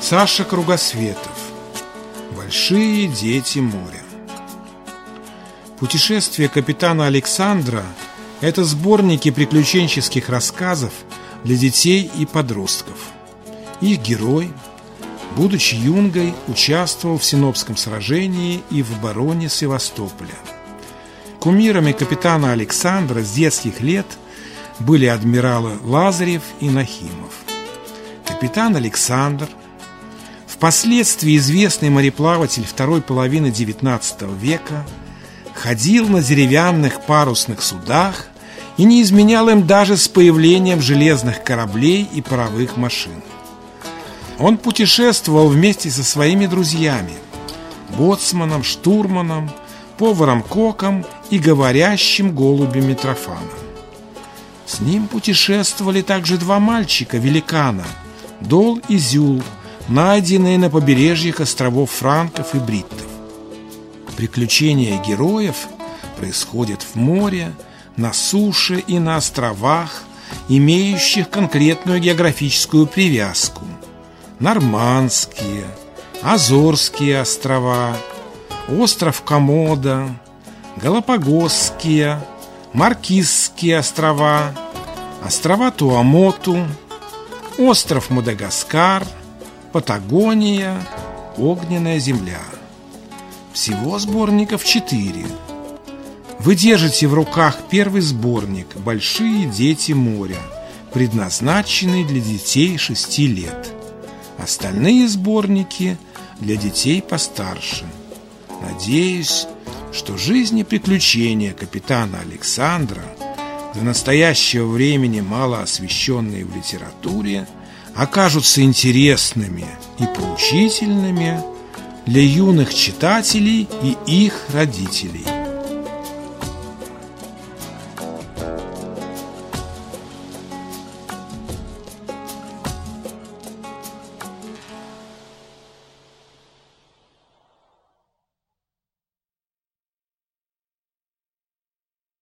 Саша Кругосветов. Большие дети моря. Путешествие капитана Александра – это сборники приключенческих рассказов для детей и подростков. Их герой, будучи юнгой, участвовал в Синопском сражении и в обороне Севастополя. Кумирами капитана Александра с детских лет были адмиралы Лазарев и Нахимов. Капитан Александр, впоследствии известный мореплаватель второй половины XIX века, ходил на деревянных парусных судах и не изменял им даже с появлением железных кораблей и паровых машин. Он путешествовал вместе со своими друзьями – боцманом, штурманом, поваром Коком и говорящим голубем Митрофаном. С ним путешествовали также два мальчика-великана – Дол и Зюл, найденные на побережьях островов Франков и Бриттов. Приключения героев происходят в море, на суше и на островах, имеющих конкретную географическую привязку. Нормандские, Азорские острова, остров Комодо, Галапагосские, Маркизские острова, острова Туамоту, остров Мадагаскар, Патагония, Огненная земля. Всего сборников 4. Вы держите в руках первый сборник «Большие дети моря», предназначенный для детей 6 лет. Остальные сборники для детей постарше. Надеюсь, что жизнь и приключения капитана Александра, до настоящего времени мало освещенные в литературе, окажутся интересными и поучительными для юных читателей и их родителей.